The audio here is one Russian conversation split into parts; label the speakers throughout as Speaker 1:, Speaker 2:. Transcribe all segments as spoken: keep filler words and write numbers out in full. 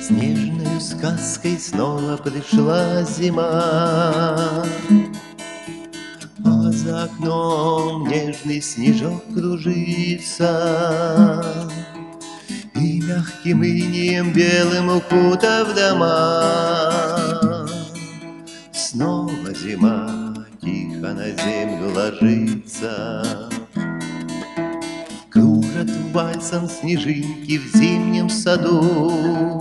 Speaker 1: Снежной сказкой снова пришла зима, а за окном нежный снежок кружится, и мягким инеем белым укутав дома. Снова зима тихо на землю ложится, кружат вальсом снежинки в зимнем саду.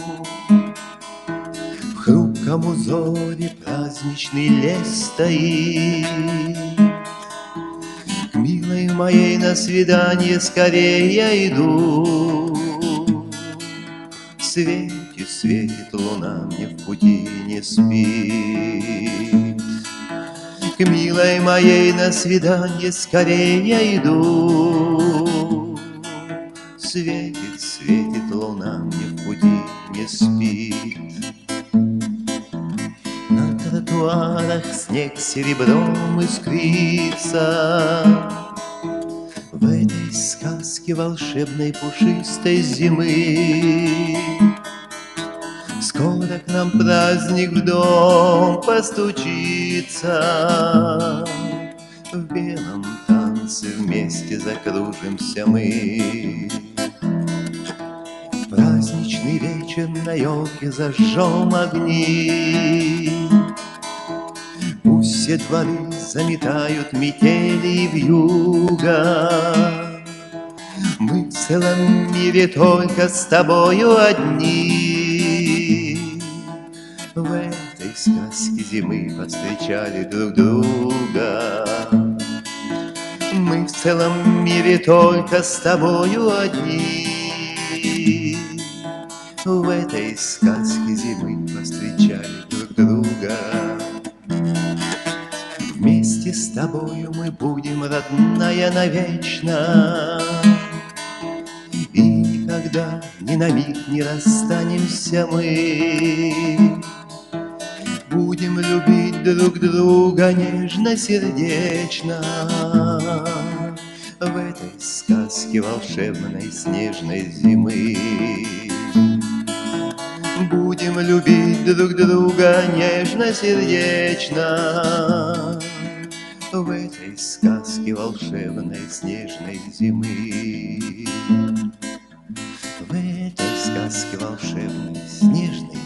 Speaker 1: В хрупком узоре праздничный лес стоит. К милой моей на свидание скорее я иду. Светит, светит луна, мне в пути не спит. К милой моей на свидание скорее я иду. Светит, светит луна, мне в пути не спит. На тротуарах снег серебром искрится. В этой сказке волшебной пушистой зимы скоро к нам праздник в дом постучится. В белом танце вместе закружимся мы. В праздничный вечер на елке зажжем огни. Пусть все дворы заметают метели и вьюга. Мы в целом мире только с тобою одни. В этой сказке зимы повстречали друг друга. Мы в целом мире только с тобою одни. В этой сказке зимы повстречали друг друга. Вместе с тобою мы будем, родная, навечно. И никогда ни на миг не расстанемся мы. Будем любить друг друга нежно-сердечно. В этой сказке волшебной снежной зимы. Будем любить друг друга нежно-сердечно. В этой сказке волшебной снежной зимы. В этой сказке волшебной снежной